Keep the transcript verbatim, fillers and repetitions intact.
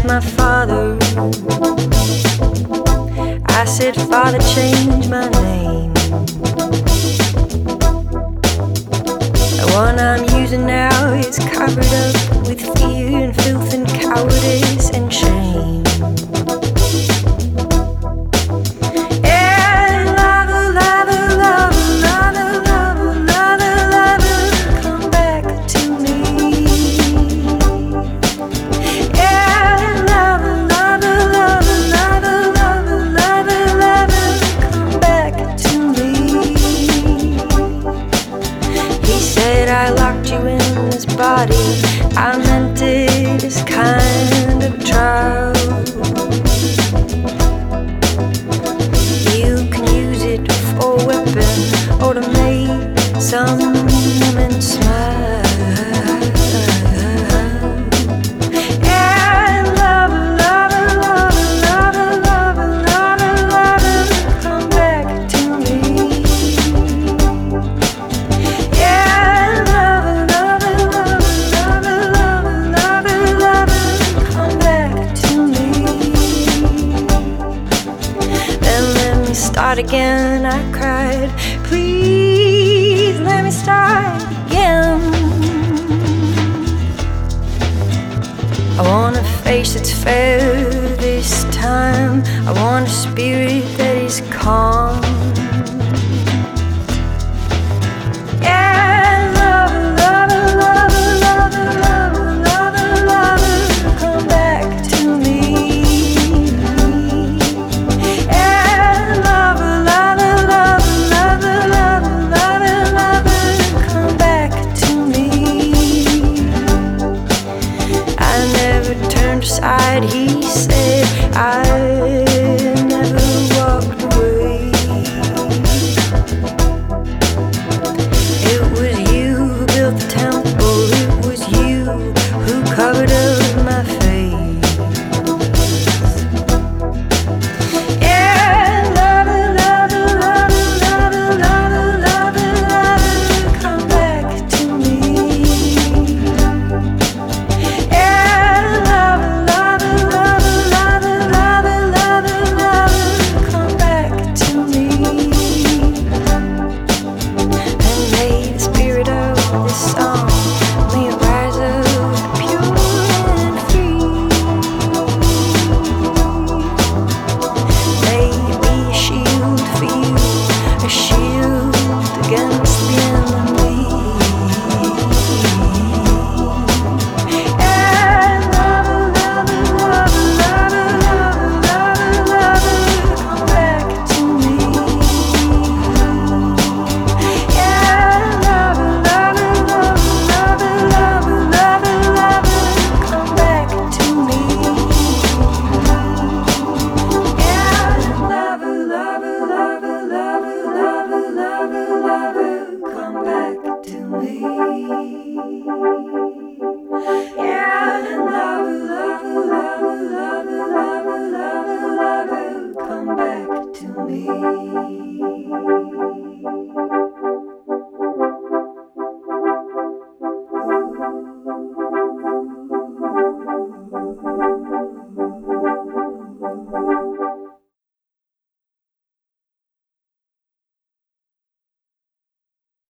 my father. I said, Father, change my name. The one I'm using now is covered up with fear and filth and cowardice and shame. I meant it as kind of trial. You can use it for a weapon or to make some woman smile. And love, love, love, love, love, love, love, come back to me. Yeah, love, love, love. Start again, I cried. Please let me start again. I want a face that's fair this time. I want a spirit that is calm.